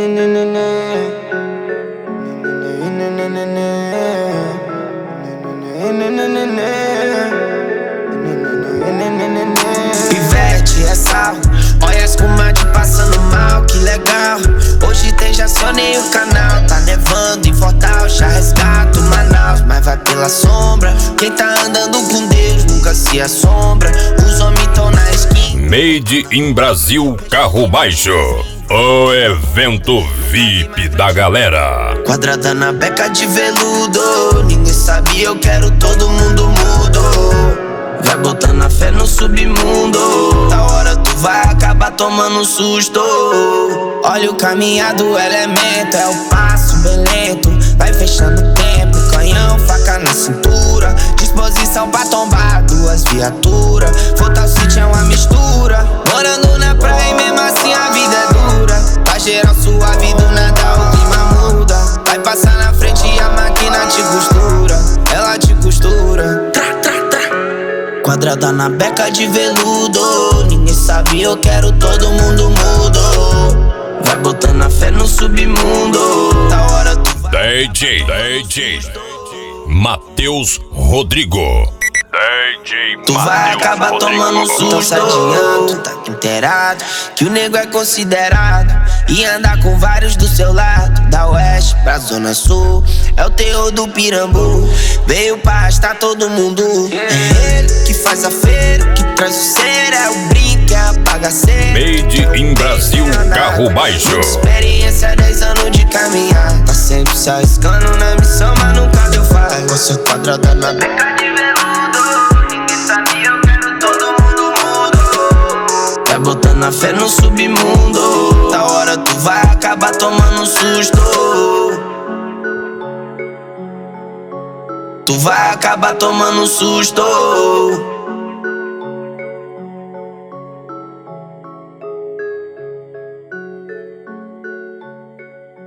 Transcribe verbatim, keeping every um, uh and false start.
Pivete é sal, olha a espumante passando mal, que legal. Hoje tem já acionei o canal, tá nevando em Fortal, já resgato Manaus, mas vai pela sombra. Quem tá andando com Deus nunca se assombra. Os homens tão na esquina. Made in Brasil Carro Baixo, o evento V I P da galera. Quadrada na beca de veludo, ninguém sabe, eu quero todo mundo mudo. Vai botando a fé no submundo, da hora tu vai acabar tomando um susto. Olha o caminhado, elemento, é o passo bem lento. Vai fechando o tempo, canhão, faca na cintura. Disposição pra tombar duas viaturas. Fortal City é uma mistura. Morando na praia e mesmo assim a vida é dura. Pra geral suave do nada o clima muda. Vai passar na frente e a máquina te costura. Ela te costura. Tra, tra, tra. Quadrada na beca de veludo, ninguém sabe, eu quero todo mundo mudo. Vai botando a fé no submundo, da hora tu vai. D J, D J Matheus Rodrigo. D J Tu vai acabar tomando um susto. Então se adianta, tá inteirado que o nego é considerado e andar com vários do seu lado. Da oeste pra zona sul, é o terror do Pirambu. Veio pra arrastar todo mundo. É ele que faz a feira, que traz o ser, é o brinco, é a bagaceira. Made in Brasil Carro Baixo. Experiência, dez anos de caminhar. Tá sempre se arriscando na missão, mas nunca deu falha. Com seu quadrada na beca de veludo, ninguém sabe, eu quero todo mundo mudo. Vai botando a fé no submundo, da hora tu vai acabar tomando um susto. Tu vai acabar tomando um susto.